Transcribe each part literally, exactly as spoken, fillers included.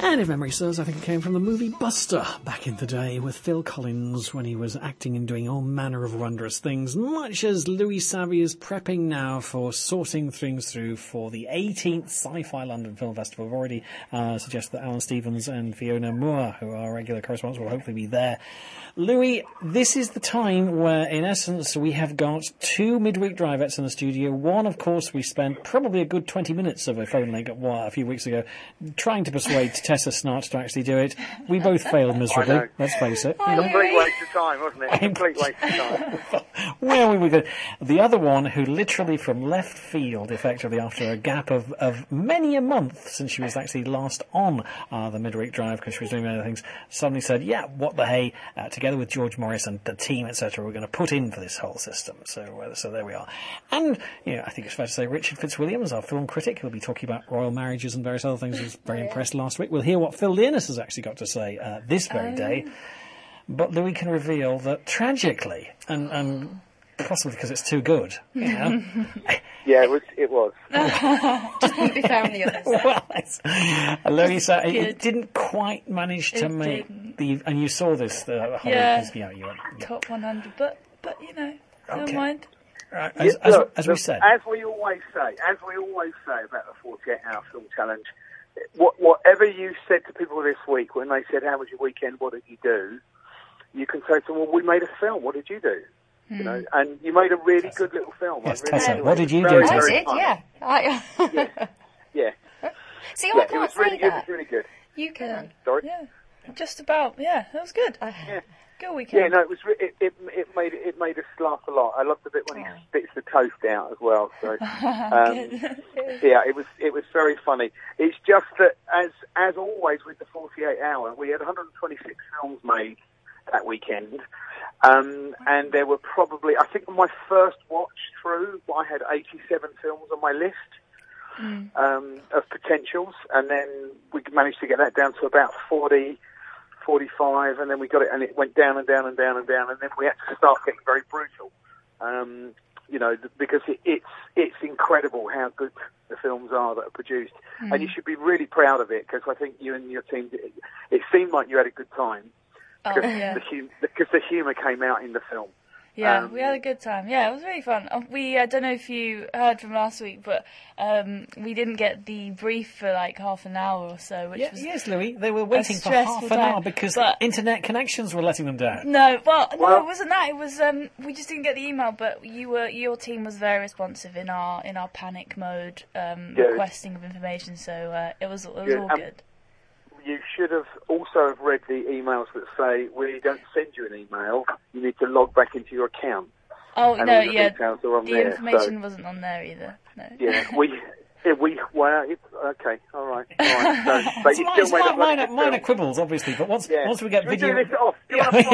And if memory serves, I think it came from the movie Buster back in the day with Phil Collins when he was acting and doing all manner of wondrous things, much as Louis Savvy is prepping now for sorting things through for the eighteenth Sci-Fi London Film Festival. I've already uh, suggested that Alan Stevens and Fiona Moore, who are regular correspondents, will hopefully be there. Louis, this is the time where, in essence, we have got two midweek drivettes in the studio. One, of course, we spent probably a good twenty minutes of a phone link well, a few weeks ago trying to persuade Tessa Snart to actually do it. We both failed miserably, let's face it. You know? Complete waste of time, wasn't it? Complete waste of time. Where were we going? The other one, who literally from left field, effectively after a gap of, of many a month since she was actually last on uh, the midweek drive because she was doing other things, suddenly said, yeah, what the hey, uh, together with George Morris and the team, et cetera, we're going to put in for this whole system. So uh, so there we are. And, you know, I think it's fair to say Richard Fitzwilliams, our film critic, who'll be talking about royal marriages and various other things, was very oh, yeah. impressed last week. We'll hear what Phil Learness has actually got to say uh, this very um. day. But Louis can reveal that tragically, and, and possibly because it's too good, you know. Yeah, it was. It was. Just wouldn't be fair on the others. Well, it's, Louis said it, it didn't quite manage to it make didn't. the. And you saw this. The whole yeah. You know, you went, yeah. Top one hundred, but but you know, okay. never mind. Right. As, yeah, look, as, as look, we said, as we always say, as we always say about the forty-eight hour film challenge, what, whatever you said to people this week when they said, "How was your weekend? What did you do?" You can say to them, "Well, we made a film. What did you do?" Mm. You know, and you made a really Tessa. good little film. Yes, really Tessa, really what did you very, do? I very did, fun. yeah. I, yeah. Yeah. See, yeah, I can't it was say really, that. It was really good. You can. Sorry. Yeah. Just about. Yeah, that was good. Yeah. Good weekend. Yeah, no, it was. Re- it, it it made it made us laugh a lot. I loved the bit when he oh. spits the toast out as well. So, um, yeah, it was it was very funny. It's just that as as always with the forty-eight hour, we had one hundred twenty-six films made that weekend, um, and there were probably I think on my first watch through, I had eighty-seven films on my list. Mm. Um, of potentials, and then we managed to get that down to about forty, forty-five, and then we got it, and it went down and down and down and down, and then we had to start getting very brutal, um, you know, because it, it's it's incredible how good the films are that are produced, mm. and you should be really proud of it, because I think you and your team, it, it seemed like you had a good time, oh, because, yeah. the hum- because the humour came out in the film. Yeah, um, we had a good time. Yeah, it was really fun. We, I don't know if you heard from last week, but um, we didn't get the brief for like half an hour or so, which yeah, was yes, Louis. They were waiting for half an time, hour because but, internet connections were letting them down. No, well, no, well, it wasn't that. It was um, we just didn't get the email, but you were your team was very responsive in our in our panic mode, um, requesting of information. So uh, it was it was good. all um, good. You should have also have read the emails that say we don't send you an email. You need to log back into your account. Oh and no, all the yeah, details are on the there, information so. wasn't on there either. No. Yeah, we, yeah, we, well, it, okay, all right, all right. So, but you it's still made minor, a minor, film. minor quibbles, obviously, but once yeah. once we get Should video, we do this off? Do you yeah. want to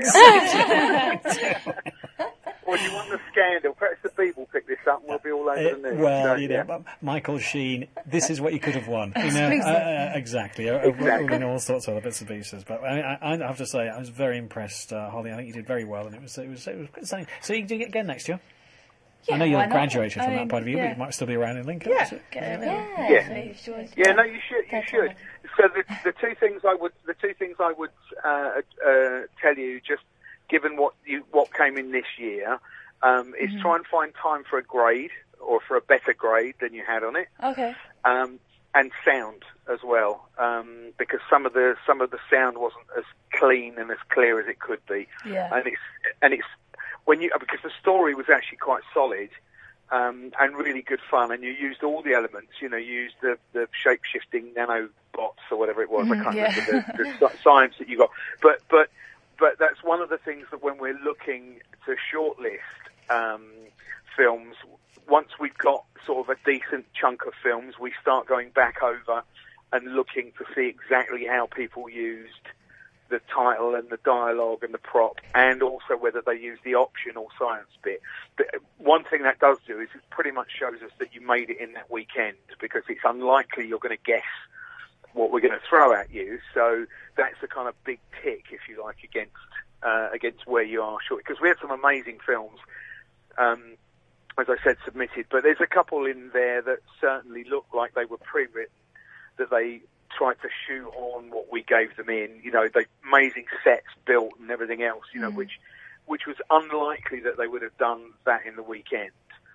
fly off here? Or do you want the scandal? Perhaps the Beeb will pick this up and we'll be all over it, the news. Well, so, you know, yeah. Michael Sheen, this is what you could have won. You know, uh, uh, exactly. exactly. In all sorts of other bits and pieces. But I, mean, I, I have to say, I was very impressed, uh, Holly. I think you did very well, and it was it was it was good saying. So you can do it again next year. Yeah, I know you'll why have not? graduated from I mean, that point of view, yeah. but you might still be around in Lincoln. Yeah, Yeah. Yeah. Yeah. yeah, no, you should. You should. So the the two things I would the two things I would uh, uh, tell you, just given what you what came in this year. Um, is mm-hmm. try and find time for a grade or for a better grade than you had on it. Okay. Um, and sound as well, um, because some of the some of the sound wasn't as clean and as clear as it could be. Yeah. And it's and it's when you because the story was actually quite solid um, and really good fun, and you used all the elements. You know, you used the the shape shifting nanobots or whatever it was. Mm-hmm. I can't yeah. remember the, the science that you got, but but but that's one of the things that when we're looking to shortlist. Um, films, once we've got sort of a decent chunk of films, we start going back over and looking to see exactly how people used the title and the dialogue and the prop, and also whether they used the optional science bit. But one thing that does do is it pretty much shows us that you made it in that weekend, because it's unlikely you're going to guess what we're going to throw at you. So that's a kind of big tick, if you like, against uh, against where you are short. Because we had some amazing films. Um, as I said, submitted, but there's a couple in there that certainly look like they were pre-written, that they tried to shoehorn what we gave them in, you know, the amazing sets built and everything else, you know, mm. which which was unlikely that they would have done that in the weekend.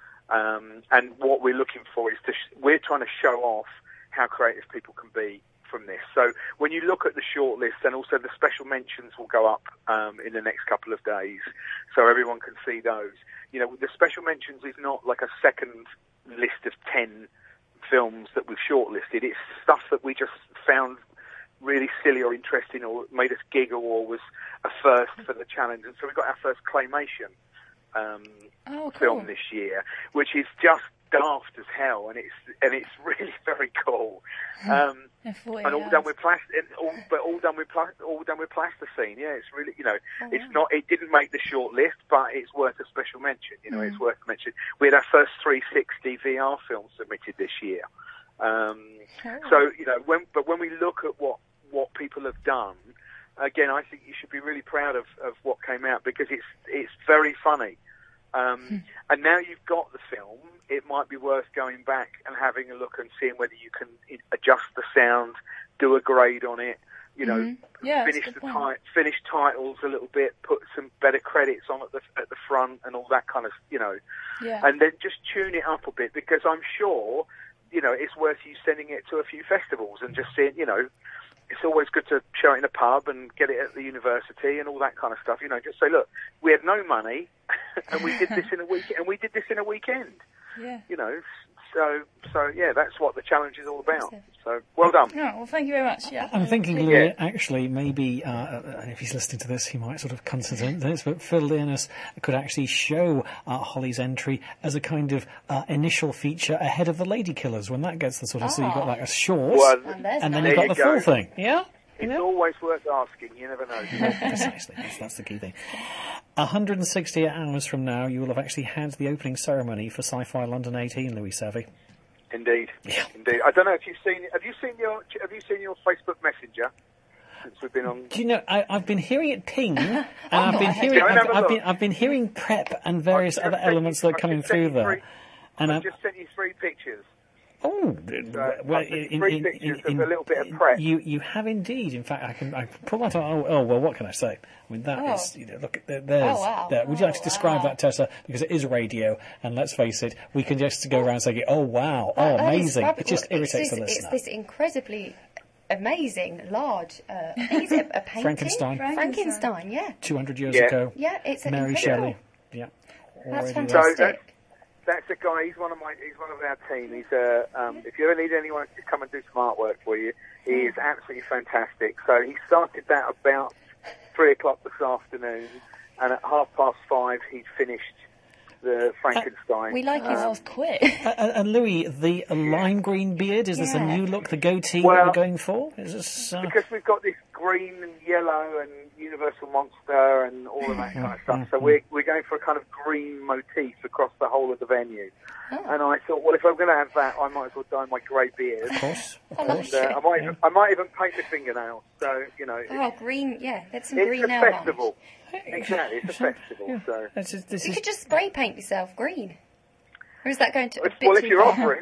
Um, and what we're looking for is to sh- we're trying to show off how creative people can be from this. So when you look at the shortlist, and also the special mentions will go up um, in the next couple of days, so everyone can see those. You know, the special mentions is not like a second list of ten films that we've shortlisted. It's stuff that we just found really silly or interesting or made us giggle or was a first for the challenge. And so we got our first claymation um, oh, cool. film this year, which is just daft as hell, and it's and it's really very cool. Um, and all done with plastic, all, but all done with pla- all done with plasticine. Yeah, it's really, you know, oh, it's yeah. not. It didn't make the short list, but it's worth a special mention. You know, mm. it's worth mention. We had our first three sixty V R film submitted this year. Um, oh. So you know, when but when we look at what what people have done, again, I think you should be really proud of, of what came out, because it's it's very funny. Um, hmm. And now you've got the film, it might be worth going back and having a look and seeing whether you can adjust the sound, do a grade on it, you know, mm-hmm. yeah, finish the ti- finish titles a little bit, put some better credits on at the at the front and all that kind of, you know, yeah. and then just tune it up a bit, because I'm sure, you know, it's worth you sending it to a few festivals and just seeing, you know. It's always good to show it in a pub and get it at the university and all that kind of stuff. You know, just say, look, we had no money, and we did this in a week, and we did this in a weekend. Yeah. You know, so so yeah, that's what the challenge is all about. So well done. Oh, well, thank you very much. Yeah. I'm thinking, Louis, yeah. actually, maybe, uh, and if he's listening to this, he might sort of consider this, but Phil Leonnis could actually show uh, Holly's entry as a kind of uh, initial feature ahead of the Lady Killers, when that gets the sort of, oh. so you've got like a short, well, and then you've got you the go. full thing. Yeah? It's you know? always worth asking. You never know. Precisely. That's, that's the key thing. one hundred sixty hours from now, you will have actually had the opening ceremony for Sci-Fi London eighteen, Louis Savvy. Indeed, yeah. indeed. I don't know if you've seen. Have you seen your Have you seen your Facebook Messenger since we've been on? Do you know? I, I've been hearing it ping, and oh, I've been hearing. I've, I've been I've been hearing prep and various other elements you, that are coming through there. Three, and I've just sent you three pictures. Oh, so, well, in, three in, pictures in, in, of a little bit of prep. You you have indeed. In fact, I can I can pull that on. Oh, oh well, what can I say? I mean, that oh. is, you know, look, there, there's. Oh, wow. There. Would you like to oh, describe wow. that, Tessa? Because it is radio, and let's face it, we can just go around saying, "Oh, wow, oh, that amazing." It just well, irritates this, the listener. It's this incredibly amazing, large. Uh, I think it's a, a painting. Frankenstein. Frankenstein, yeah. Two hundred years yeah. ago. Yeah, it's Mary incredible. Shelley. Yeah. That's Already fantastic. So, that's a guy. He's one of my. He's one of our team. He's uh, um, if you ever need anyone to come and do some artwork for you, he is absolutely fantastic. So he started that about three o'clock this afternoon, and at half past five he'd finished the Frankenstein. Uh, we like his um, quick. uh, and Louis, the lime green beard, is yeah. this a new look, the goatee well, that we're going for? Is this, uh... because we've got this green and yellow and Universal Monster and all of that kind of stuff. So we're we're going for a kind of green motif across the whole of the venue. Oh. And I thought, well, if I'm going to have that, I might as well dye my grey beard. Of course, of and, course. Uh, I might even, I might even paint the fingernails. So you know. Oh, green! Yeah, that's some it's green a nail festival. varnish. Exactly, it's a festival. Yeah. So this is, this you is... could just spray paint yourself green, or is that going to? A bit well, if too you're far?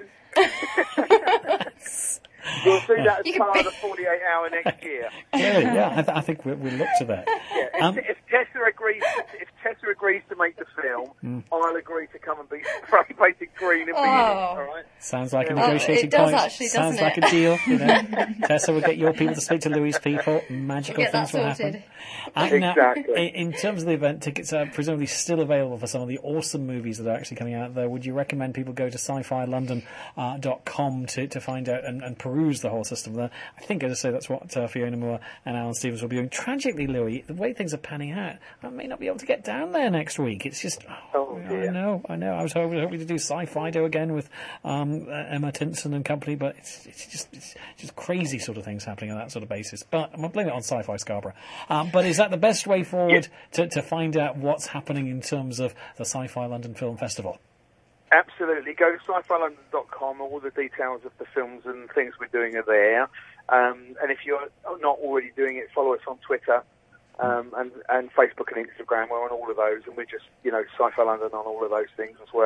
offering. We'll do that as part of the forty-eight hour next year. Yeah, yeah, I, th- I think we'll, we'll look to that. Yeah, if, um, if Tessa agrees, to, if Tessa agrees to make the film, mm. I'll agree to come and be spray painted green and be oh. in it. All right. Sounds like a yeah. negotiating oh, it does point. Actually, Sounds doesn't like it? a deal. You know, Tessa will get your people to speak to Louis' people. Magical Get things that will sorted. happen. And now, Exactly. in terms of the event, tickets are presumably still available for some of the awesome movies that are actually coming out there. Would you recommend people go to sci fi london dot com to, to find out and, and peruse the whole system there? I think, as I say, that's what uh, Fiona Moore and Alan Stevens will be doing. Tragically, Louis, the way things are panning out, I may not be able to get down there next week. It's just, oh, Oh, I dear. know, I know. I was hoping, hoping to do Sci-Fido again with um, uh, Emma Tinson and company, but it's, it's just it's just crazy sort of things happening on that sort of basis. But I'm going to blame it on Sci-Fi Scarborough. Um, but is that the best way forward Yeah. to, to find out what's happening in terms of the Sci-Fi London Film Festival? Absolutely. Go to sci fi london dot com. All the details of the films and things we're doing are there. Um, and if you're not already doing it, follow us on Twitter um, and, and Facebook and Instagram. We're on all of those, and we're just, you know, Sci-Fi London on all of those things as well.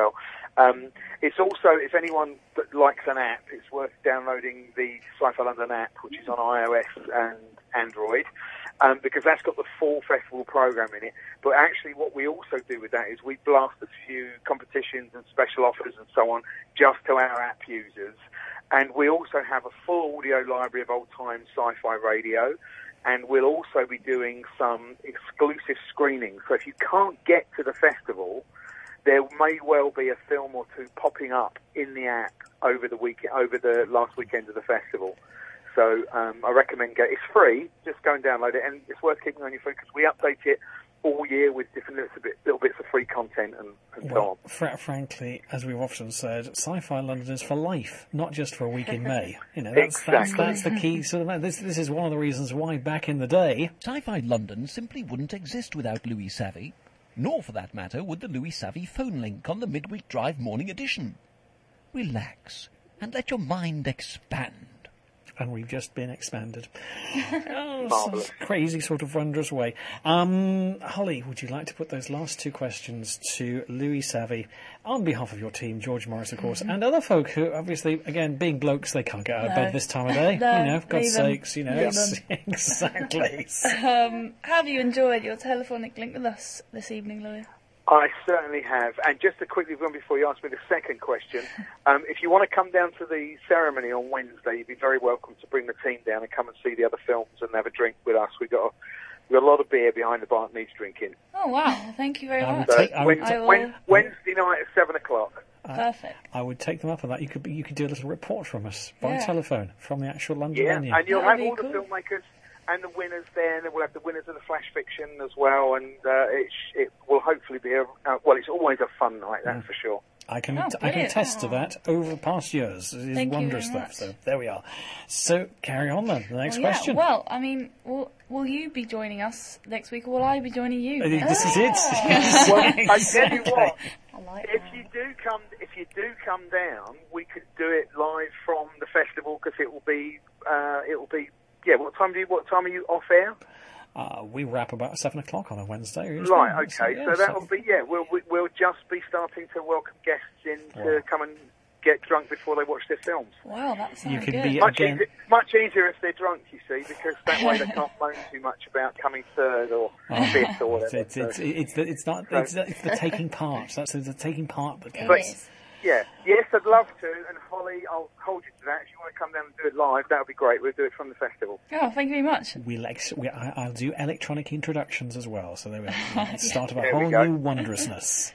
Um, it's also, if anyone that likes an app, it's worth downloading the Sci-Fi London app, which is on iOS and Android, um, because that's got the full festival program in it. But actually what we also do with that is we blast a few competitions and special offers and so on just to our app users. And we also have a full audio library of old-time sci-fi radio, and we'll also be doing some exclusive screenings. So if you can't get to the festival, there may well be a film or two popping up in the app over the week, over the last weekend of the festival. So um, I recommend go. It's free. Just go and download it, and it's worth keeping on your phone because we update it all year with different little, bit, little bits of free content and, and well, so on. Fr- frankly, as we've often said, Sci-Fi London is for life, not just for a week in May. You know, that's, exactly. that's, that's the key. Sort of, this, this is one of the reasons why back in the day, Sci-Fi London simply wouldn't exist without Louis Savvy, nor for that matter would the Louis Savvy phone link on the Midweek Drive morning edition. Relax and let your mind expand. And we've just been expanded. Oh, some crazy sort of wondrous way. Um, Holly, would you like to put those last two questions to Louis Savvy on behalf of your team, George Morris, of course, mm-hmm. and other folk who, obviously, again, being blokes, they can't get out of no. bed this time of day. no, you know, for God's sakes, you know, it's, exactly. um, have you enjoyed your telephonic link with us this evening, Louis? I certainly have. And just to quickly run before you ask me the second question, um, if you want to come down to the ceremony on Wednesday, you'd be very welcome to bring the team down and come and see the other films and have a drink with us. We've got a, we've got a lot of beer behind the bar that needs drinking. Oh, wow. Thank you very I much. Would take, so Wednesday, will... Wednesday night at seven o'clock. Uh, Perfect. I would take them up on that. You could you could do a little report from us by yeah. telephone from the actual London Yeah, venue. and you'll That'd have all cool. the filmmakers and the winners there, and then we'll have the winners of the Flash Fiction as well, and uh, it, it will hopefully be a, uh, well, it's always a fun night, that's mm. for sure. I can Oh, I can attest oh. to that over the past years. It is Thank wondrous you very stuff. much. So there we are. So carry on then. The next well, yeah. question. Well, I mean, will, will you be joining us next week, or will I be joining you? Uh, This is it. Well, I tell you what, I like if that. you do come, if you do come down, we could do it live from the festival because it will be, uh, it will be. Yeah, what time do you? What time are you off air? Uh, we wrap about seven o'clock on a Wednesday. Right. Well. Okay. So, yeah, so that so- will be. Yeah. We'll we, we'll just be starting to welcome guests in to Wow. come and get drunk before they watch their films. Wow, that sounds You can good. be- Much Again- easier, much easier if they're drunk, you see, because that way they can't moan too much about coming third or Oh, fifth or whatever. It's, it's, So- it's, the, it's not. It's the, it's the taking part. That's the taking part that It counts. is. Yeah, yes, I'd love to, and Holly, I'll hold you to that. If you want to come down and do it live, that would be great. We'll do it from the festival. Oh, thank you very much. We'll ex- we, I, I'll do electronic introductions as well. So there we are. Start of a There we whole go. new wondrousness.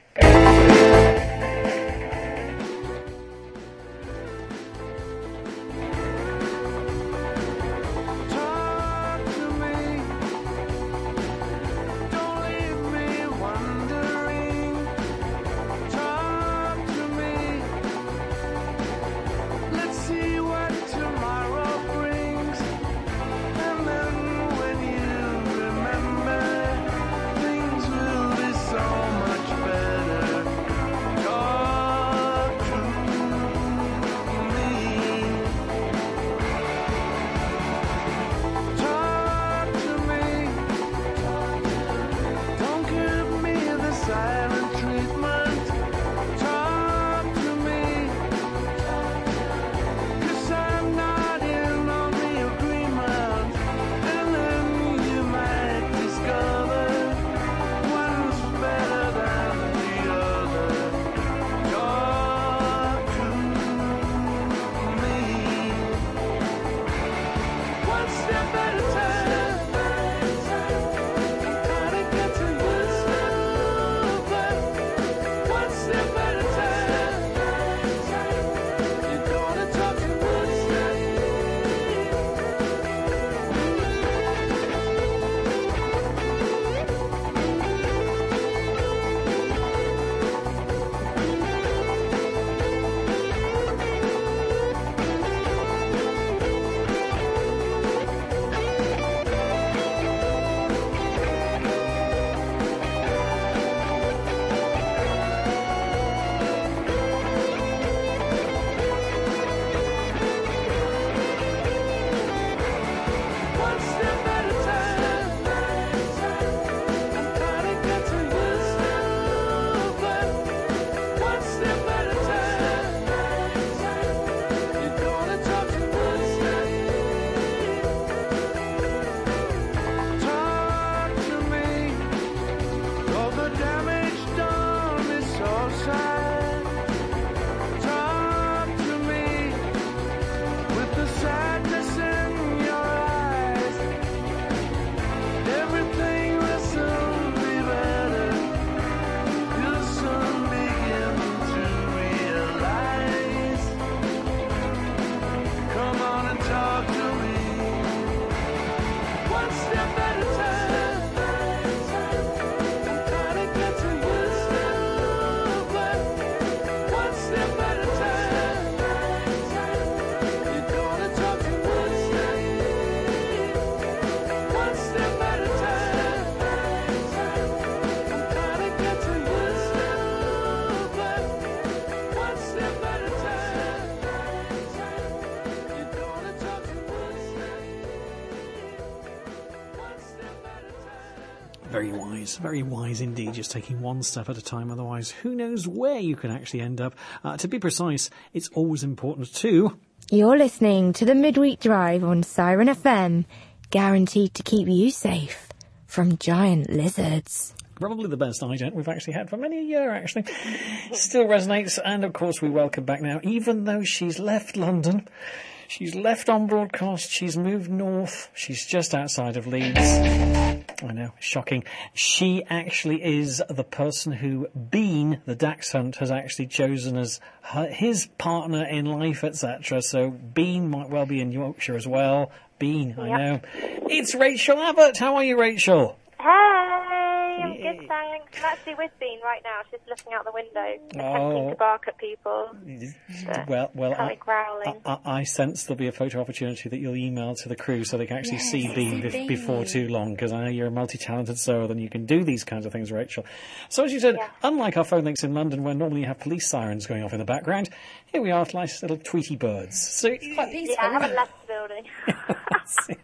Very wise, very wise indeed, just taking one step at a time, otherwise who knows where you can actually end up. Uh, to be precise, it's always important to... You're listening to the Midweek Drive on Siren F M, guaranteed to keep you safe from giant lizards. Probably the best ident we've actually had for many a year, actually. Still resonates, and of course we welcome back now, even though she's left London, she's left on broadcast, she's moved north, she's just outside of Leeds. I know, shocking. She actually is the person who Bean, the Dachshund, has actually chosen as her, his partner in life, et cetera. So Bean might well be in Yorkshire as well. Bean, yep. I know. It's Rachel Abbott. How are you, Rachel? Hey, I'm good, thanks. I'm actually with Bean right now. She's looking out the window, attempting oh. to bark at people. Well, well, I, growling. I, I sense there'll be a photo opportunity that you'll email to the crew so they can actually yes, see Bean bef- before too long, because I know you're a multi-talented soul and you can do these kinds of things, Rachel. So as you said, yeah. unlike our phone links in London where normally you have police sirens going off in the background, here we are, nice little tweety birds. So it's quite peaceful. Yeah, I haven't left the building.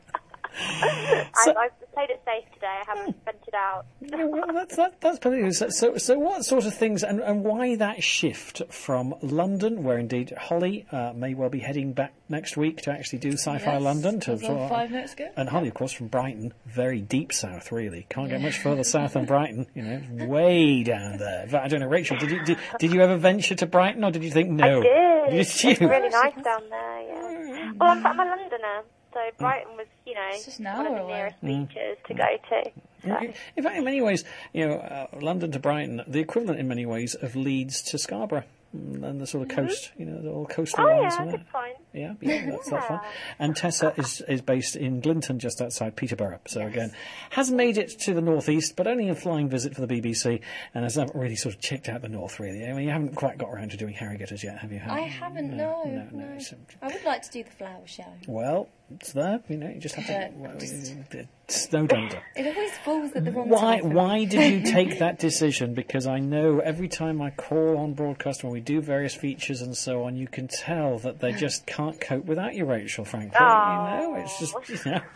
so, I've played it safe today. I haven't ventured out. Yeah, well, that's that, that's pretty good. So, so, so, what sort of things and, and why that shift from London, where indeed Holly uh, may well be heading back next week to actually do Sci-Fi yes, London, to sort of five minutes ago, and Holly, of course, from Brighton, very deep south, really. Can't get much further south than Brighton. You know, way down there. But I don't know, Rachel. Did you did, did you ever venture to Brighton, or did you think no? I did. did it's you? really nice down there. Yeah. Well, I'm, I'm a Londoner. So Brighton was, you know, one of the nearest mm. beaches to go to. So. In fact, in many ways, you know, uh, London to Brighton, the equivalent in many ways of Leeds to Scarborough. And the sort of mm-hmm. coast, you know, the all coastal oh, lines. Yeah, good point. Yeah, yeah, that's that fun. And Tessa is, is based in Glinton, just outside Peterborough. So yes. again, has made it to the northeast, but only a flying visit for the B B C, and has not really sort of checked out the north, really. I mean, you haven't quite got around to doing Harrogate as yet, have you? Have I you? haven't, no. no, no. no. So, I would like to do the flower show. Well, it's there, you know, you just have to... Well, just... snowed under. It always falls at the wrong why, time. Why did you take that decision? Because I know every time I call on broadcast when we do various features and so on, you can tell that they just can't cope without you, Rachel, frankly. Oh. You know, it's just, you know.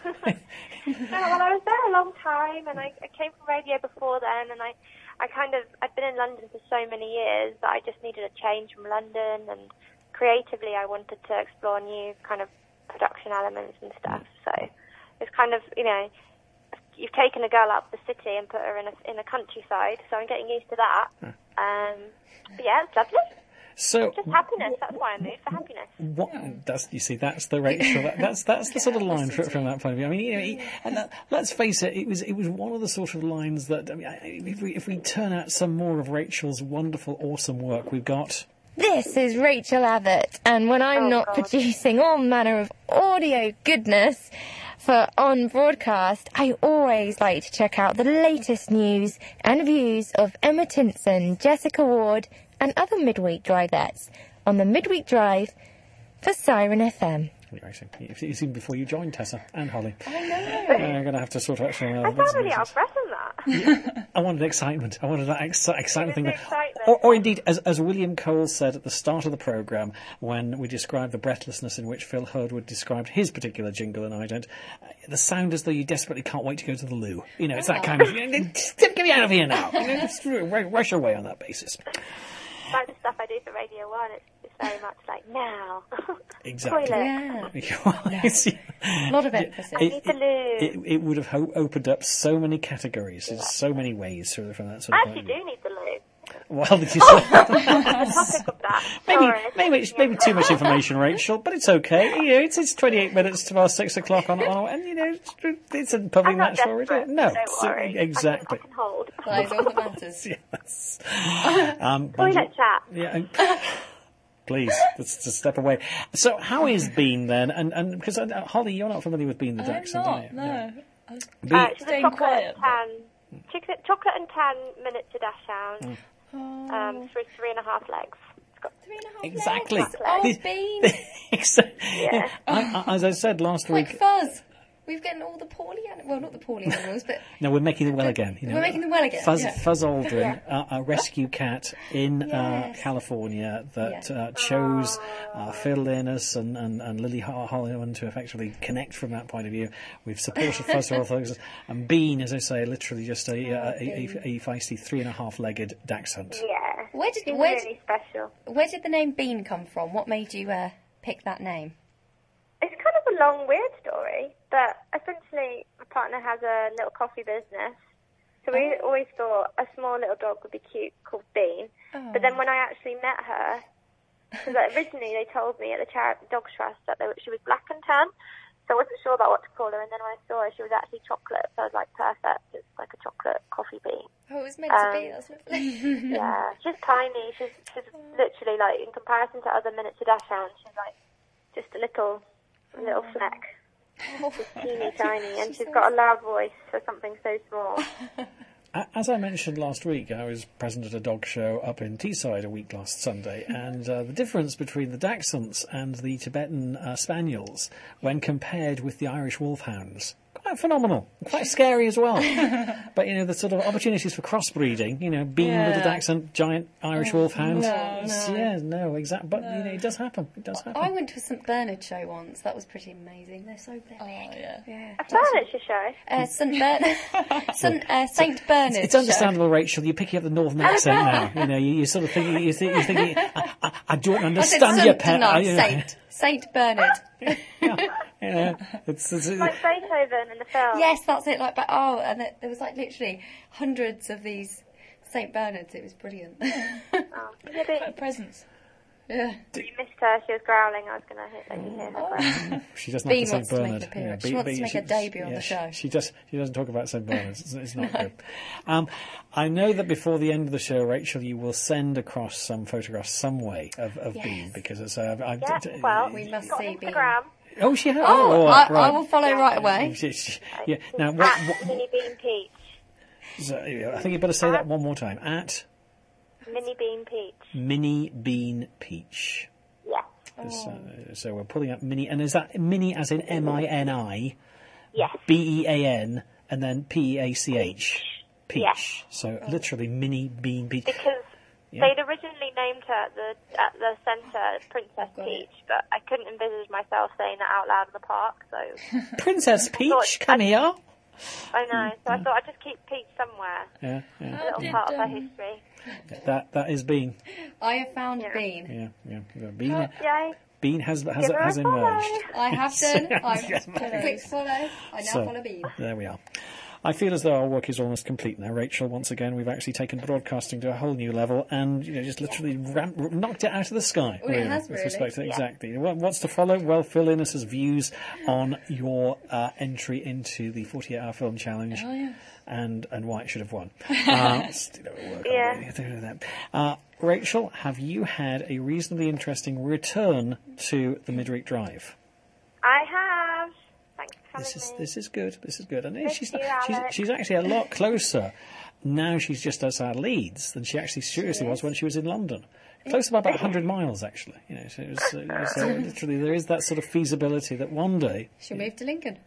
no, well, I was there a long time, and I, I came from radio before then, and I, I kind of, I'd been in London for so many years that I just needed a change from London, and creatively I wanted to explore new kind of production elements and stuff, so it's kind of, you know, you've taken a girl out of the city and put her in a in a countryside, so I'm getting used to that. Um, but yeah, it's lovely. So just happiness. That's why I moved, for happiness. What? That's you see. That's the Rachel. That, that's that's the sort of line from, from that point of view. I mean, you know, he, and that, let's face it. It was it was one of the sort of lines that I mean, if we if we turn out some more of Rachel's wonderful, awesome work, we've got. This is Rachel Abbott, and when I'm oh, not God. producing all manner of audio goodness for On Broadcast, I always like to check out the latest news and views of Emma Tinson, Jessica Ward, and other Midweek Drivettes on the Midweek Drive for Siren F M. It's even before you joined, Tessa and Holly. I know. I'm going to have to sort of actually... Uh, I sound really out of breath on that. Yeah. I wanted excitement. I wanted that ex- exciting thing. Excitement. Or, or indeed, as, as William Cole said at the start of the programme, when we described the breathlessness in which Phil Herdwood described his particular jingle and ident, uh, the sound as though you desperately can't wait to go to the loo. You know, it's that kind of... You know, just get me out of here now. You know, just rush away on that basis. Like the stuff I do for Radio One, it's, it's very much like, now. Exactly. Toilet. Yeah. Well, yeah. A lot of emphasis. I need to loo. It, it would have ho- opened up so many categories in so many ways from that sort I of actually do need the loo. Well, did you oh, the topic of that. maybe, Sorry. maybe it's maybe too much information, Rachel, but it's okay. You know, it's it's twenty-eight minutes to our six o'clock on, on and you know, it's, it's a public I'm not match for it. desperate, No, don't so, worry. exactly. I can, I can hold. That is all that matters. Yes. Um, Toilet chat. Yeah. And, please, let's just step away. So, how is Bean then? And and because uh, Holly, you're not familiar with Bean the Dachshund, are you? I'm not. No. I was Bean, Uh, she's a staying chocolate quiet. and tan, chocolate, chocolate and tan miniature dachshund. Mm. Um, for three and a half legs. It's got Three and a half exactly. legs. Oh, These- Bean. exactly. Yeah. I, I, as I said last Like week. Fuzz. We've getting all the poorly animals. well, not the poorly animals, but No, we're making them well again. You know, we're making them well again. Fuzz, yeah. Fuzz Aldrin, uh, a rescue cat in uh, Yes. California that Yeah. uh, chose uh, Phil Linus and, and, and Lily Ho- Hollywood to effectively connect from that point of view. We've supported Fuzz Aldrin. And Bean, as I say, literally just a, uh, a, a, a feisty three and a half legged dachshund. Yeah. Where did She's where, really special. where did the name Bean come from? What made you uh, pick that name? It's kind of a long, weird story, but essentially my partner has a little coffee business. So we Oh. always thought a small little dog would be cute called Bean. Oh. But then when I actually met her, because like, originally they told me at the charity Dogs Trust that they, were- she was black and tan, so I wasn't sure about what to call her. And then when I saw her, she was actually chocolate, so I was like, perfect, it's like a chocolate coffee bean. Oh, it was meant to be. Um, That's lovely. Yeah, she's tiny. She's, she's literally like, in comparison to other miniature dachshunds, she's like just a little, a little fleck. She's teeny tiny, and she's got a loud voice for something so small. A- As I mentioned last week, I was present at a dog show up in Teesside a week last Sunday, and uh, the difference between the Dachshunds and the Tibetan uh, Spaniels, when compared with the Irish Wolfhounds, quite phenomenal, quite scary as well. But, you know, the sort of opportunities for crossbreeding, you know, Bean Yeah. with a Dachshund, giant Irish Wolfhound. no, It's- no. Yeah, no, exactly. But, you know, it does happen. It does happen. I went to a Saint Bernard show once. That was pretty amazing. They're so big. Oh, yeah. Yeah. A furniture show. Uh, Saint Bernard, Saint, uh, Saint Bernard. It's understandable, Rachel. You're picking up the Northern accent now. You know, you, you sort of think, you think, you think I, I, I don't I said understand your Saint, pet. no, I- you know. Saint. Saint Bernard. Yeah, it's, it's, Like Beethoven in the film. Yes, that's it. Like, but oh, and it, there was like literally hundreds of these Saint Bernards. It was brilliant. Oh. Yeah, but Presents. yeah. you missed her. She was growling. I was going to let you hear her growl. She doesn't Bean have to wants Saint to make Bernard. an appearance. Be- She wants be- to make a debut on the she- show. She just she doesn't talk about Saint Bernard. It's, it's not good. Um, I know that before the end of the show, Rachel, you will send across some photographs some way of, of Yes. Bean because it's. Uh, I've, Yeah, d- d- well, We must she's got see Bean. Instagram. Oh, she has. Oh, I, right. I will follow right away. She- she- yeah. Now, what, At what, Mini Bean Peach. so, I think you better say that one more time. At Mini Bean Peach. Mini Bean Peach. Yeah. This, uh, so we're pulling up Mini, and is that Mini as in M I N I, Yes. B E A N, and then P E A C H? Peach. Yes. So literally Mini Bean Peach. Because Yeah. they'd originally named her at the at the centre Princess Got Peach, it. but I couldn't envisage myself saying that out loud in the park, so Princess Peach, thought- come I- here. I know. So I thought I'd just keep Peach somewhere, Yeah, yeah. a little did, part of her um, history. That that is Bean. I have found Yeah. Bean. Yeah, yeah. yeah. Bean, Yay. Bean has has Give her a has follow. emerged. I have done. I've Yes, clicked follow. I now So- follow Bean. There we are. I feel as though our work is almost complete now, Rachel. Once again, we've actually taken broadcasting to a whole new level, and you know, just literally ram- knocked it out of the sky. Well, it has with really. respect to exactly. What- What's to follow? Well, Phil Innes's views on your uh, entry into the forty-eight hour film challenge, Oh, yeah. and and why it should have won. Uh, still got to work on Yeah. it. Uh, Rachel, have you had a reasonably interesting return to the Midweek Drive? I have. Thanks for This is having me. this is good. This is good. And Thank she's you, she's Alex. she's actually a lot closer now. She's just outside Leeds than she actually seriously was when she was in London. Close by about one hundred miles, actually. You know, so, it was, uh, it was, uh, literally there is that sort of feasibility that one day. She'll move to Lincoln.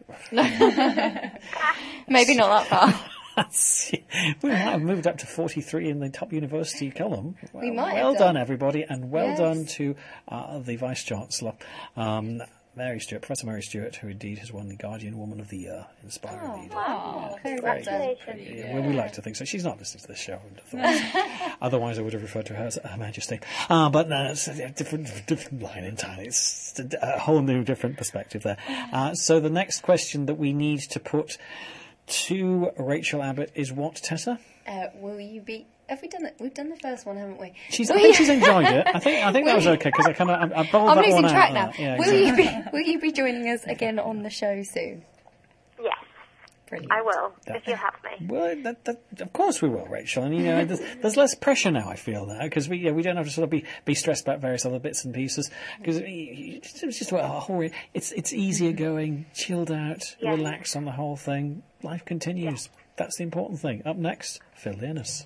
Maybe not that far. we might have moved up to forty-three in the top university column. Well, We might have well done. done, everybody, and well Yes. done to uh, the Vice Chancellor, um, Mary Stewart, Professor Mary Stewart, who indeed has won the Guardian Woman of the Year, inspiring leader. Oh, Very Congratulations. Yeah, well, we like to think so. She's not listening to this show. I wouldn't have thought. Otherwise, I would have referred to her as Her Majesty. Uh, but no, it's a different, different line entirely. It's a, a whole new, different perspective there. Uh, so the next question that we need to put to Rachel Abbott is what, Tessa? Uh, will you be? Have we done it? We've done the first one, haven't we? She's, I Will think you- she's enjoyed it. I think I think that was okay because I kind of I, I bowled I'm that losing one track out. now. there. Yeah, will exactly. you be? Will you be joining us again on the show soon? Yes, Brilliant. I will, That- if you have me. Well, that, that, of course we will, Rachel. And you know, there's, there's less pressure now. I feel now because we yeah, we don't have to sort of be, be stressed about various other bits and pieces because it's just a whole. It's it's easier going, chilled out, Yeah. relaxed on the whole thing. Life continues. That's the important thing. Up next, Phil Linus.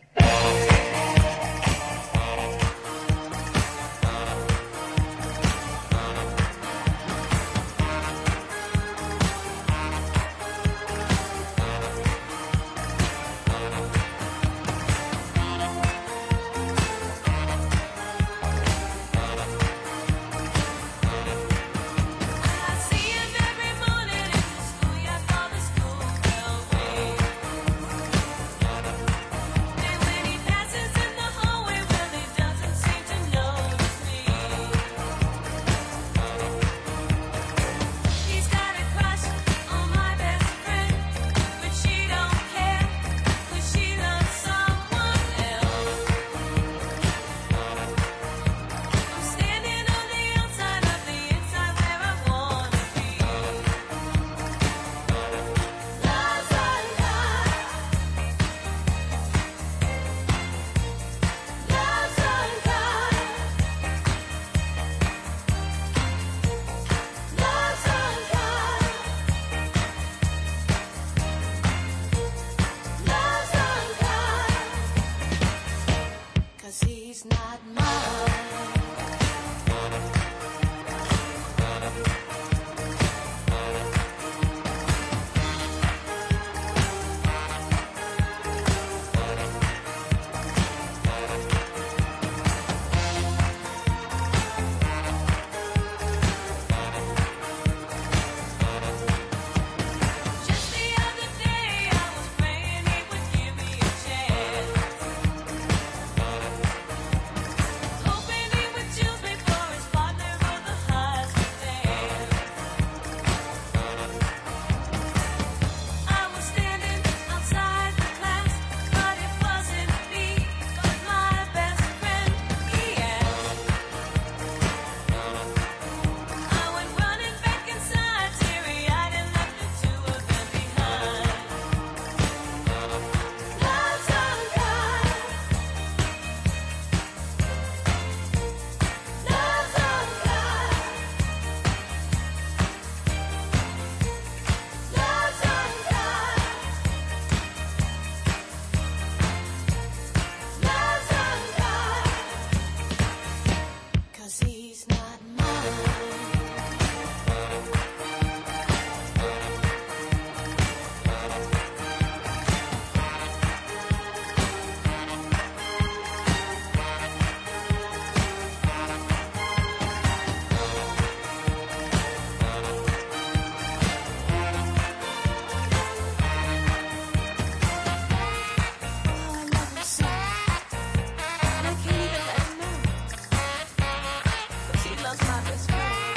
Michelle's my best friend.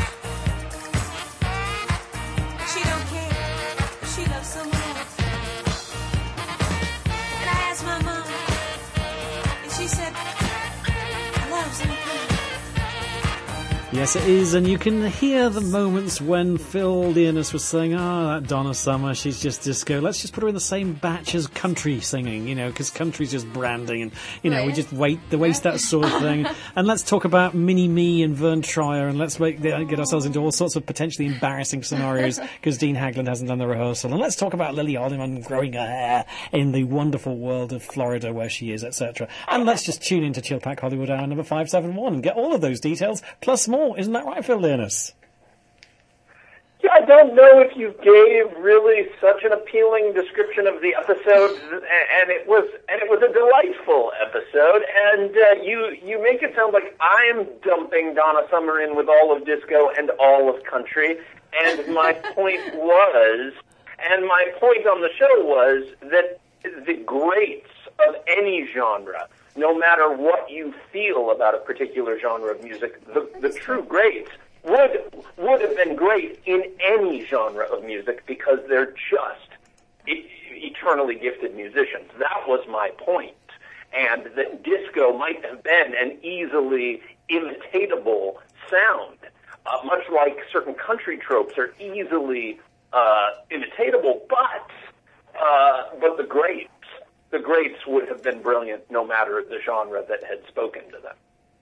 She don't care if she loves someone else. And I asked my mom, and she said, love's in the place. Yes, it is, and you can hear the moments when Phil Leonnis was saying, oh, that Donna Summer, she's just disco. Let's just put her in the same batch as country singing, you know, because country's just branding, and, you know, right. we just wait, the waste that sort of thing. And let's talk about Mini-Me and Vern Troyer, and let's make, get ourselves into all sorts of potentially embarrassing scenarios because Dean Hagland hasn't done the rehearsal. And let's talk about Lily Holliman growing her hair in the wonderful world of Florida where she is, et cetera. And let's just tune into Chilpack Hollywood Hour number five seven one and get all of those details, plus more. Isn't that right, Phil Leonnis? Yeah, I don't know if you gave really such an appealing description of the episode, and it was and it was a delightful episode. And uh, you you make it sound like I'm dumping Donna Summer in with all of disco and all of country. And my point was, and my point on the show was that the greats of any genre, no matter what you feel about a particular genre of music, the, the true greats would would have been great in any genre of music because they're just e- eternally gifted musicians. That was my point. And that disco might have been an easily imitatable sound, uh, much like certain country tropes are easily uh, imitatable, but uh, but the greats The greats would have been brilliant no matter the genre that had spoken to them.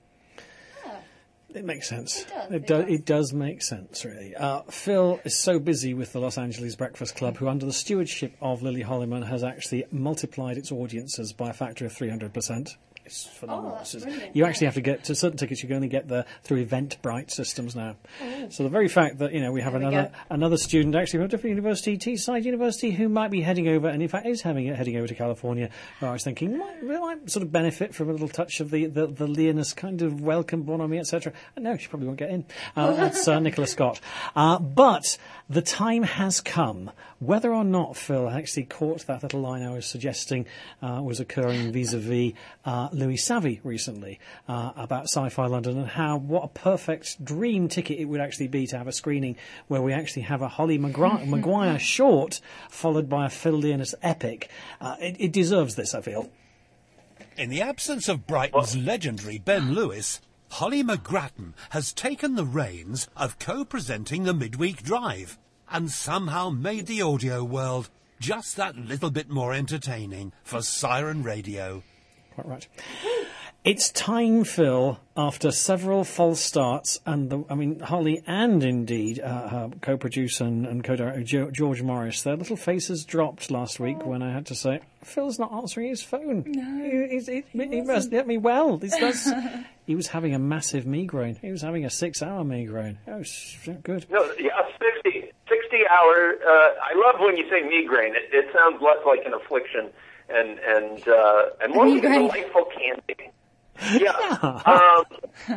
It makes sense. It does. It, It do, does. it does make sense, really. Uh, Phil is so busy with the Los Angeles Breakfast Club, who, under the stewardship of Lily Holliman, has actually multiplied its audiences by a factor of three hundred percent. It's phenomenal. Oh, that's It's- brilliant. you actually have to get to certain tickets. You can only get there through Eventbrite systems now. Oh. So the very fact that, you know, we have There we another go. another student actually from a different university, Teesside University, who might be heading over, and in fact is having it heading over to California. Where I was thinking might, might sort of benefit from a little touch of the the, the Leoness kind of welcome bonhomie, et cetera. No, she probably won't get in. Uh, that's uh, Nicola Scott. Uh, but the time has come. Whether or not Phil actually caught that little line I was suggesting uh, was occurring vis-a-vis uh, Louis Savvy recently uh, about Sci-Fi London, and how what a perfect dream ticket it would actually be to have a screening where we actually have a Holly Maguire, Maguire short followed by a Phil Leonnis epic. Uh, it, it deserves this, I feel. In the absence of Brighton's legendary Ben Lewis, Holly McGrattan has taken the reins of co-presenting the Midweek Drive and somehow made the audio world just that little bit more entertaining for Siren Radio. Quite right. It's time, Phil, after several false starts, and the, I mean, Holly and indeed uh, her co-producer and, and co-director jo- George Morris, their little faces dropped last week oh. when I had to say, Phil's not answering his phone. No, he, he's, he, he, he must get me well. This does, he was having a massive migraine. He was having a six-hour migraine. That was good. No, yeah, sixty, sixty hour. Uh, I love when you say migraine. It, it sounds less like an affliction and and uh, and more like a delightful candy. Yeah. um,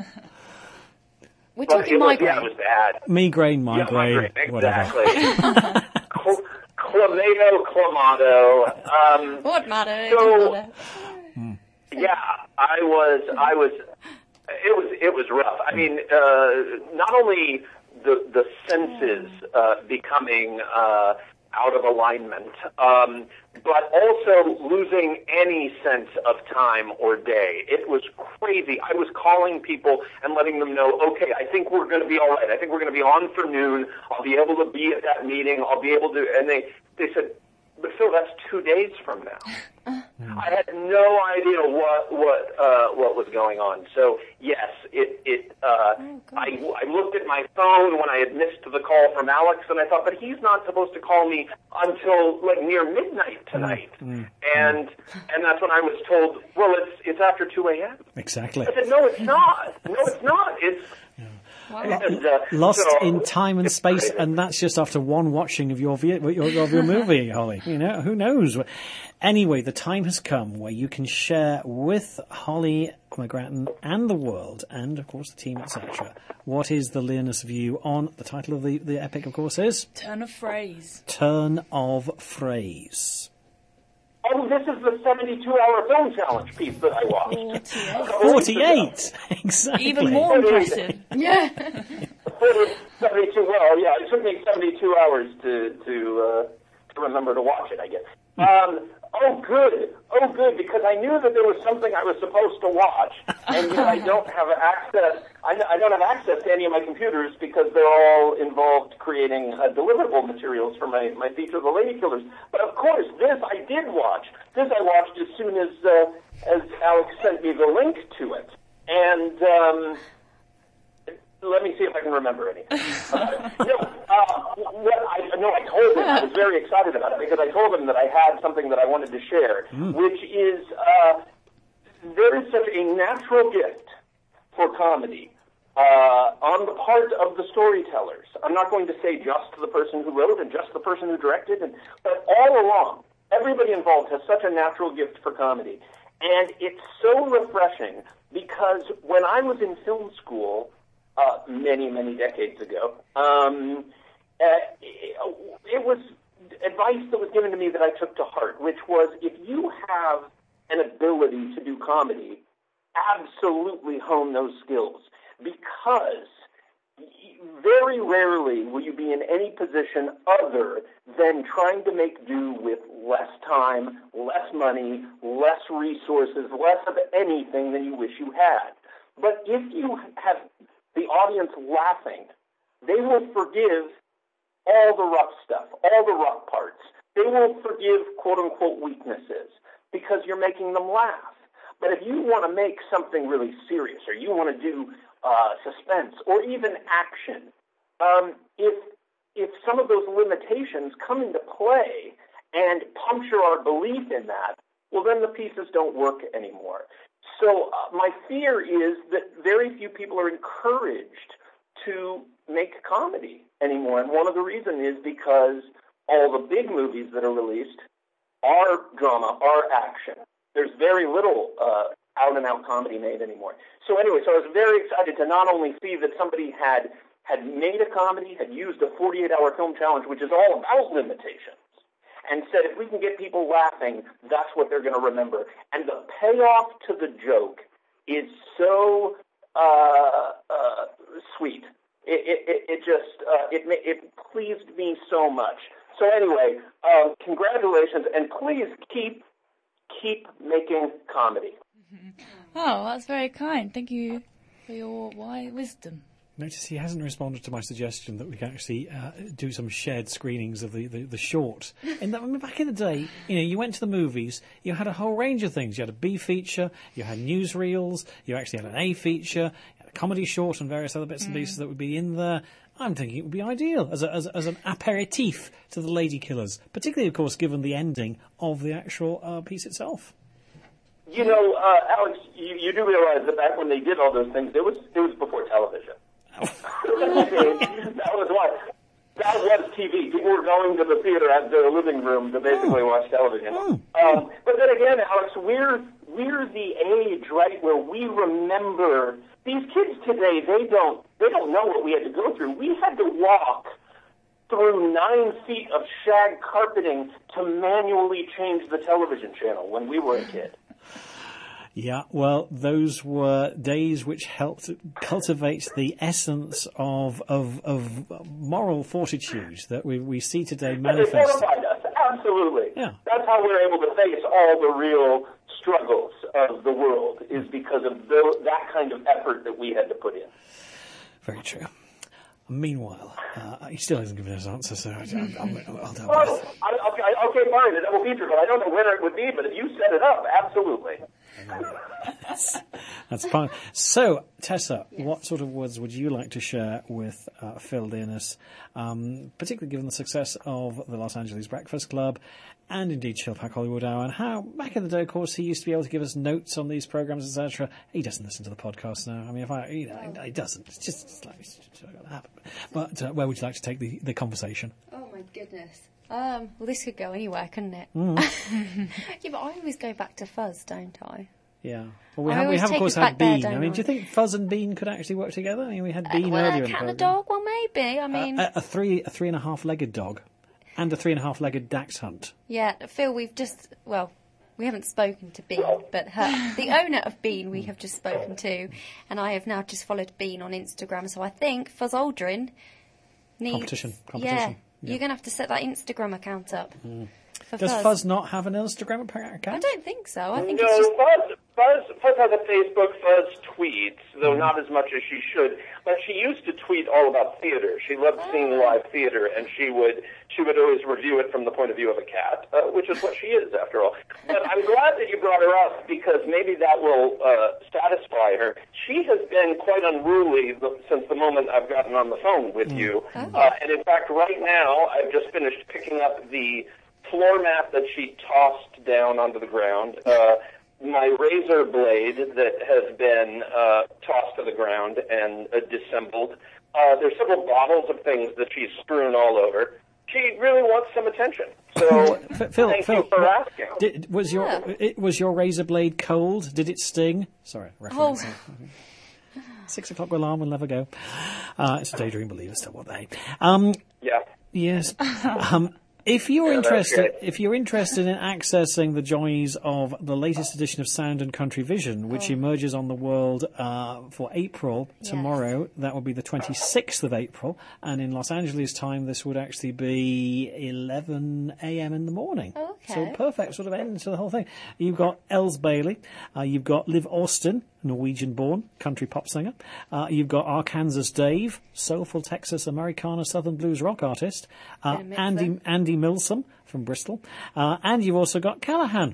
We're talking was, migraine. Yeah, it was bad. Migraine, migraine, yeah, migraine whatever. Exactly. Cl- Clamato, clamato. Um, what matter? So, yeah, I was, I was. It was, it was rough. I mean, uh, not only the the senses uh, becoming uh, out of alignment, um, but also losing any sense of time or day. It was crazy. I was calling people and letting them know, okay, I think we're going to be all right. I think we're going to be on for noon. I'll be able to be at that meeting. I'll be able to, and they, they said, but Phil, that's two days from now. I had no idea what what uh, what was going on. So yes, it it. Uh, oh, I I looked at my phone when I had missed the call from Alex, and I thought, but he's not supposed to call me until like near midnight tonight. Mm. And and that's when I was told, well, it's it's after two a.m. Exactly. I said, no, it's not. No, it's not. It's. Wow. And, uh, Lost so, in time and space, and that's just after one watching of your, of your of your movie, Holly. You know, who knows? Anyway, the time has come where you can share with Holly McGrattan and the world, and of course the team, et cetera. What is the Leoness view on the title of the the epic? Of course, is Turn of Phrase. Turn of Phrase. Oh oh, this is the seventy-two hour film challenge piece that I watched. forty-eight! Exactly. Even more impressive. Yeah. seventy-two, well, yeah, it took me seventy-two hours to, to, uh, to remember to watch it, I guess. Um, oh, good. Oh, good, because I knew that there was something I was supposed to watch, and yet I don't have access, I, I don't have access to any of my computers because they're all involved creating uh, deliverable materials for my, my feature, The Lady Killers. But of course, this I did watch. This I watched as soon as, uh, as Alex sent me the link to it. And, um... let me see if I can remember any. Uh, no, uh, what I, no, I told him, I was very excited about it because I told him that I had something that I wanted to share, mm. which is, uh, there is such a natural gift for comedy uh, on the part of the storytellers. I'm not going to say just the person who wrote and just the person who directed, and, but all along, everybody involved has such a natural gift for comedy. And it's so refreshing because when I was in film school, Uh, many, many decades ago. Um, uh, it, it was advice that was given to me that I took to heart, which was if you have an ability to do comedy, absolutely hone those skills, because very rarely will you be in any position other than trying to make do with less time, less money, less resources, less of anything than you wish you had. But if you have the audience laughing, they will forgive all the rough stuff, all the rough parts. They will forgive quote-unquote weaknesses because you're making them laugh. But if you want to make something really serious, or you want to do uh, suspense, or even action, um, if if some of those limitations come into play and puncture our belief in that, well, then the pieces don't work anymore. So uh, my fear is that very few people are encouraged to make comedy anymore. And one of the reasons is because all the big movies that are released are drama, are action. There's very little uh, out-and-out comedy made anymore. So anyway, so I was very excited to not only see that somebody had, had made a comedy, had used a forty-eight hour film challenge, which is all about limitations, and said, if we can get people laughing, that's what they're going to remember. And the payoff to the joke is so uh, uh, sweet. It, it, it just, uh, it, it pleased me so much. So anyway, um, congratulations, and please keep, keep making comedy. Oh, that's very kind. Thank you for your wise wisdom. Notice he hasn't responded to my suggestion that we can actually uh, do some shared screenings of the, the, the short. In that, I mean, back in the day, you know, you went to the movies, you had a whole range of things. You had a B feature, you had newsreels, you actually had an A feature, you had a comedy short and various other bits and pieces mm. that would be in there. I'm thinking it would be ideal as, a, as, a, as an aperitif to the Lady Killers, particularly, of course, given the ending of the actual uh, piece itself. You know, uh, Alex, you, you do realize that back when they did all those things, it was it was before television. that was what that was T V. People were going to the theater at their living room to basically oh. watch television. Oh. Um, but then again, Alex, we're we're the age, right, where we remember these kids today. They don't they don't know what we had to go through. We had to walk through nine feet of shag carpeting to manually change the television channel when we were a kid. Yeah, well, those were days which helped cultivate the essence of of, of moral fortitude that we we see today manifest. It fortified us, absolutely. Yeah. That's how we're able to face all the real struggles of the world, is because of the, that kind of effort that we had to put in. Very true. Meanwhile, uh, he still hasn't given us an answer, so I'm, I'm, I'll tell well, I, okay, okay, fine, a double feature, but I don't know where it would be, but if you set it up, absolutely. that's, that's fine. So, Tessa, yes. What sort of words would you like to share with uh, Phil Dearness, um, particularly given the success of the Los Angeles Breakfast Club and indeed Chilpack Hollywood Hour, and how back in the day, of course, he used to be able to give us notes on these programs, et cetera. He doesn't listen to the podcast now. I mean, if I, you know, he doesn't. It's just it's like it's just going to happen. But uh, where would you like to take the, the conversation? Oh my goodness. Um, well, this could go anywhere, couldn't it? Mm. Yeah, but I always go back to Fuzz, don't I? Yeah. Well, we I have, we have of course, had Bean. There, I mean, I? do you think Fuzz and Bean could actually work together? I mean, we had Bean uh, well, earlier a in the cat and a program. dog? Well, maybe. I mean... Uh, a, a three a three and a half legged dog and a three and a half legged Dachshund. Yeah, Phil, we've just... Well, We haven't spoken to Bean, but her, the owner of Bean we have just spoken to, and I have now just followed Bean on Instagram, so I think Fuzz Aldrin needs... Competition. Competition. Yeah, yeah. you're going to have to set that Instagram account up. Mm. For Does Fuzz. Fuzz not have an Instagram account? I don't think so. I think no, it's just... Fuzz, Fuzz, Fuzz has a Facebook. Fuzz tweets, though mm. not as much as she should. But she used to tweet all about theater. She loved oh. seeing live theater, and she would she would always review it from the point of view of a cat, uh, which is what she is, after all. But I'm glad that you brought her up, because maybe that will uh, satisfy her. She has been quite unruly since the moment I've gotten on the phone with mm. you. Oh. Uh, and in fact, right now, I've just finished picking up the floor mat that she tossed down onto the ground, uh, my razor blade that has been uh, tossed to the ground and uh, disassembled. Uh, there's several bottles of things that she's strewn all over. She really wants some attention. So Phil, thank Phil, you for asking. Did, was your Yeah. it, was your razor blade cold? Did it sting? Sorry, reference. Oh. Six o'clock alarm will never go. Uh, it's a daydream believer, still what they. Um, Yeah. yes. Um, If you're Yeah, that's interested, good. if you're interested in accessing the joys of the latest edition of Sound and Country Vision, which Oh. emerges on the world uh, for April Yes. tomorrow, that will be the twenty-sixth of April, and in Los Angeles time, this would actually be eleven a.m. in the morning. Okay. So perfect sort of end to the whole thing. You've got Els Bailey, uh, you've got Liv Austin, Norwegian-born country pop singer. Uh, you've got Arkansas Dave, soulful Texas Americana Southern blues rock artist. Uh, Bit of mix Andy there. Andy Milsom from Bristol, uh, and you've also got Callahan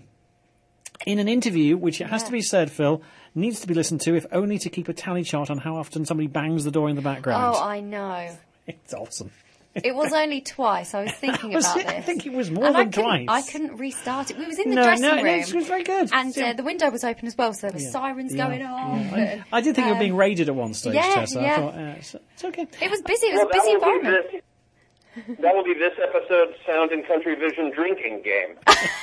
in an interview, which it has Yeah. to be said, Phil, needs to be listened to, if only to keep a tally chart on how often somebody bangs the door in the background. Oh, I know. It's awesome. It was only twice. I was thinking Was about it? this. I think it was more and I than couldn't- twice. I couldn't restart it. We was in the No, dressing no, room. no, it was very good. And Yeah. uh, the window was open as well, so there were Yeah. sirens Yeah. going on. Yeah. and, I, I did think you were um, being raided at one stage, yeah, Tessa. yeah. I thought, uh, it's, it's okay. It was busy. It was Well, a busy that will be environment. this- That will be this episode's Sound and Country Vision drinking game.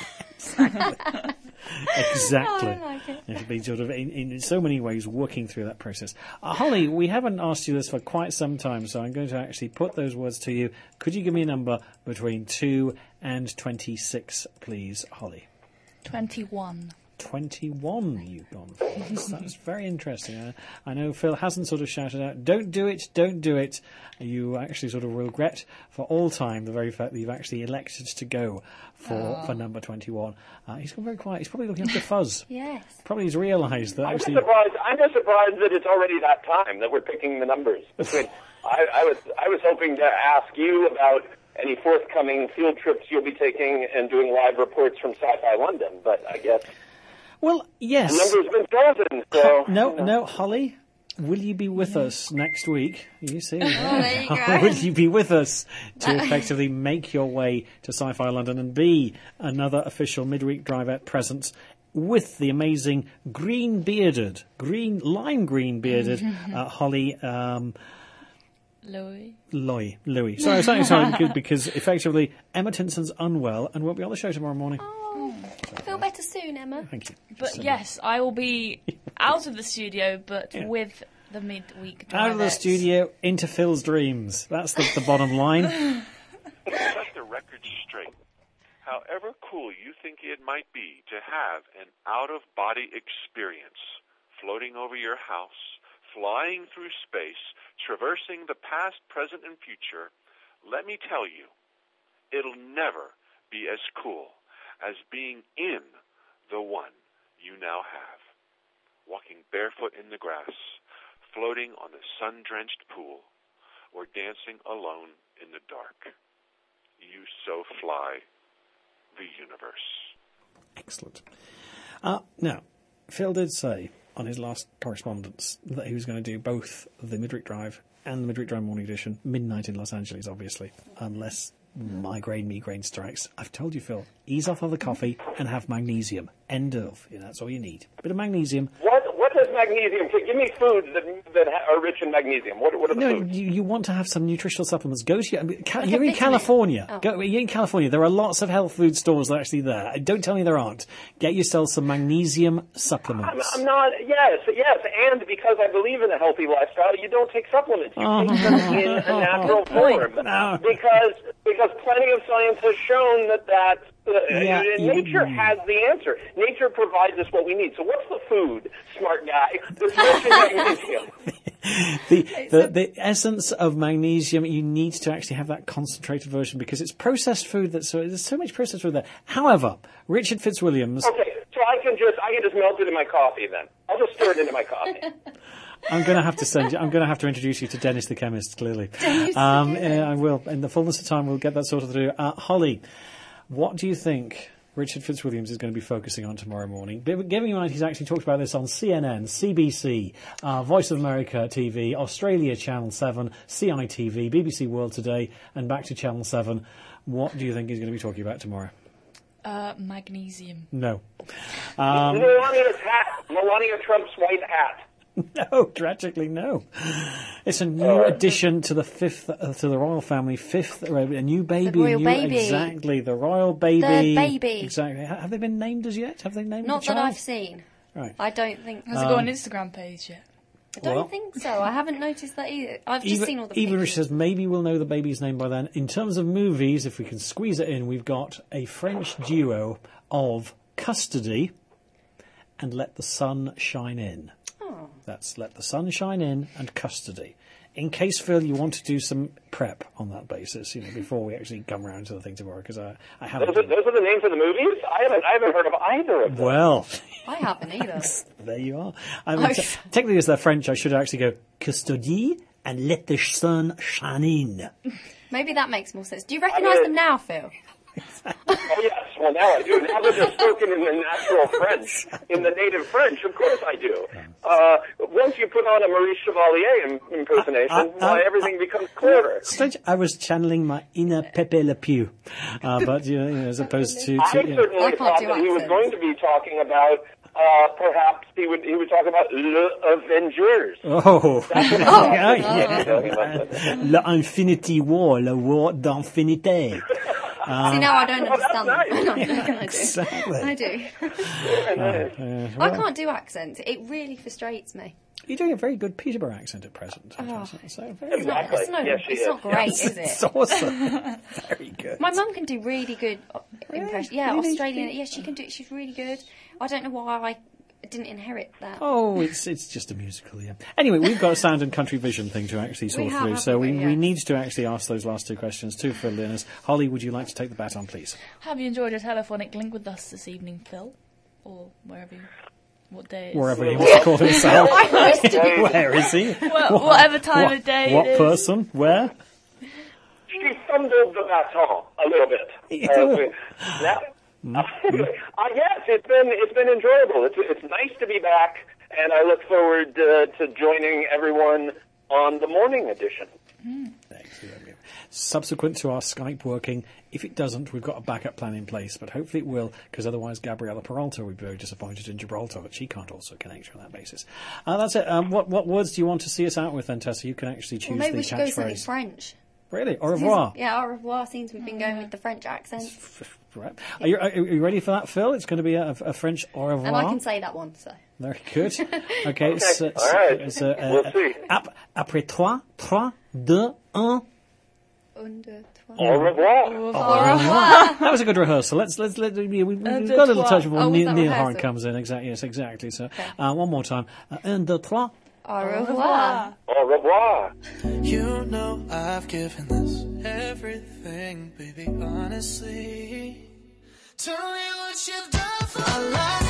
Exactly. Oh, I like it. It'll be sort of in, in so many ways working through that process. Uh, Holly, we haven't asked you this for quite some time, so I'm going to actually put those words to you. Could you give me a number between two and twenty-six, please, Holly? Twenty-one. twenty-one you've gone for. That's, that's very interesting. I, I know Phil hasn't sort of shouted out, don't do it, don't do it. You actually sort of regret for all time the very fact that you've actually elected to go for, Oh. for number twenty-one. Uh, he's gone very quiet. He's probably looking after Fuzz. Yes. Probably he's realised that I'm just actually... surprised. I'm just surprised that it's already that time that we're picking the numbers. Between, I, I was I was hoping to ask you about any forthcoming field trips you'll be taking and doing live reports from Sci-Fi London, but I guess Well, yes. the number's been chosen. So No, you know. no, Holly, will you be with us next week? You see, there you go. will you be with us to effectively make your way to Sci-Fi London and be another official midweek drivette present with the amazing green-bearded, green, lime green-bearded uh, Holly um, Louis. Loy, Louis. Sorry, sorry, sorry, because, because effectively Emma Tinson's unwell and won't be on the show tomorrow morning. Oh, feel better soon, Emma. Thank you. But So- yes, I will be out of the studio, but Yeah. with the midweek Out of the drivettes. studio, into Phil's dreams. That's the, the bottom line. Set the record straight. However cool you think it might be to have an out-of-body experience, floating over your house, flying through space, traversing the past, present, and future, let me tell you, it'll never be as cool as being in the one you now have. Walking barefoot in the grass, floating on the sun-drenched pool, or dancing alone in the dark. You so fly the universe. Excellent. Uh, now, Phil did say on his last correspondence that he was going to do both the Midweek Drive and the Midweek Drive Morning Edition, midnight in Los Angeles, obviously, unless migraine, migraine strikes. I've told you, Phil, ease off of the coffee and have magnesium. End of. Yeah, that's all you need. Bit of magnesium. What what does magnesium? Give me foods that that are rich in magnesium. What what are the No, foods? you, you want to have some nutritional supplements. Go to your, I mean, Ca- Like a you're in vitamin. California. Oh. Go, you're in California. There are lots of health food stores that are actually there. Don't tell me there aren't. Get yourself some magnesium I'm, supplements. I'm not. Yes, yes, and because I believe in a healthy lifestyle, you don't take supplements. You Oh. take them in a natural Good point. form. No. Because because plenty of science has shown that that Uh, Yeah, nature you- has the answer. Nature provides us what we need. So what's the food, smart guy? That's rich in magnesium. The, the the essence of magnesium, you need to actually have that concentrated version because it's processed food. That's so there's so much processed food there. However, Richard Fitzwilliams, Okay, so I can just I can just melt it in my coffee then. I'll just stir it into my coffee. I'm going to have to send you. I'm going to have to introduce you to Dennis the chemist. Clearly, Dennis the um, yeah, I will. In the fullness of time, we'll get that sorted through. Uh, Holly, what do you think Richard Fitzwilliams is going to be focusing on tomorrow morning? Gi- Giving in mind he's actually talked about this on C N N, C B C, uh, Voice of America T V, Australia Channel seven, C I T V, B B C World Today, and back to Channel seven. What do you think he's going to be talking about tomorrow? Uh, magnesium. No. Um, Melania's hat. Melania Trump's white hat. No, tragically no. It's a new addition to the fifth, uh, to the royal family. Fifth, uh, a new baby. The royal a new, baby. Exactly, the royal baby. The baby. Exactly. Ha- Have they been named as yet? Have they named Not the that child? I've seen. Right. I don't think. Has it got an Instagram page yet? I don't Well- think so. I haven't noticed that either. I've just Even, seen all the even Rich pictures. says maybe we'll know the baby's name by then. In terms of movies, if we can squeeze it in, we've got a French duo of Custody and Let the Sun Shine In. Oh. That's Let the Sun Shine In and Custody. In case, Phil, you want to do some prep on that basis, you know, before we actually come around to the thing tomorrow, because I, I haven't. Those are, those are the names of the movies? I haven't I haven't heard of either of them. Well, I haven't either. there you are. I mean, Oh. te- technically, as they're French, I should actually go Custody and Let the Sun Shine In. Maybe that makes more sense. Do you recognise mean- them now, Phil? Oh, yes. Well, now I do. Now that they're spoken in the natural French, in the native French, of course I do. Uh, once you put on a Maurice Chevalier im- impersonation, Uh, uh, why uh, everything becomes clearer. Strange. I was channeling my inner Pepe Le Pew, uh, but you know, you know, as opposed to, I to you know, certainly I can't thought do that he was accents. going to be talking about, uh, perhaps he would he would talk about Le Avengers. oh, Oh. yeah, L'Infinity War, le War d'Infinité. Uh, See, now I don't understand them. nice. No, I do. Exactly. I do. Uh, I well, can't do accents. It really frustrates me. You're doing a very good Peterborough accent at present. Oh. So very It's not, Exactly. it's, no, Yes, she it's is. not great, Yes, is It's it? awesome. Very good. My mum can do really good uh, impressions. Yeah, Really? Australian. Yeah, she can do it. She's really good. I don't know why I didn't inherit that. Oh, it's it's just a musical, yeah. Anyway, we've got a sound and country vision thing to actually sort have, through, haven't so we, we? we Yeah. need to actually ask those last two questions to Phil Linus. Holly, would you like to take the baton, please? Have you enjoyed a telephonic link with us this evening, Phil? Or wherever you... What day it is? Wherever he wants to call himself. Where is he? Well, whatever time what, of day What it is. person? Where? She fumbled the baton a little bit. Uh, now, uh, yes, it's been it's been enjoyable. It's it's nice to be back, and I look forward uh, to joining everyone on the morning edition. Excellent. Subsequent to our Skype working, if it doesn't, we've got a backup plan in place, but hopefully it will, because otherwise Gabriella Peralta will be very disappointed in Gibraltar that she can't also connect you on that basis. Uh, that's it. Um, what what words do you want to see us out with then, Tessa? You can actually choose Well, maybe the we should go something catchphrase. French. Really? Au revoir. Yeah, au revoir seems we've been going with the French accent. Right. Are you, are you ready for that, Phil? It's going to be a, a French au revoir. And I can say that one, so. Very good. Okay, it's, uh, All right. it's, uh, uh, We'll see. ap- après trois, trois, deux, un. Un, deux, trois. Au revoir. Au revoir. That was a good rehearsal. Let's let's let we, we, we've Un, got deux, a little trois. touch before Oh, was Neil, that Neil rehearsal? Horan comes in. Exactly. Yes, exactly. So uh, one more time. Uh, un, deux, trois. Au revoir. Au revoir. You know I've given this everything, baby, honestly. Tell me what you've done for my life.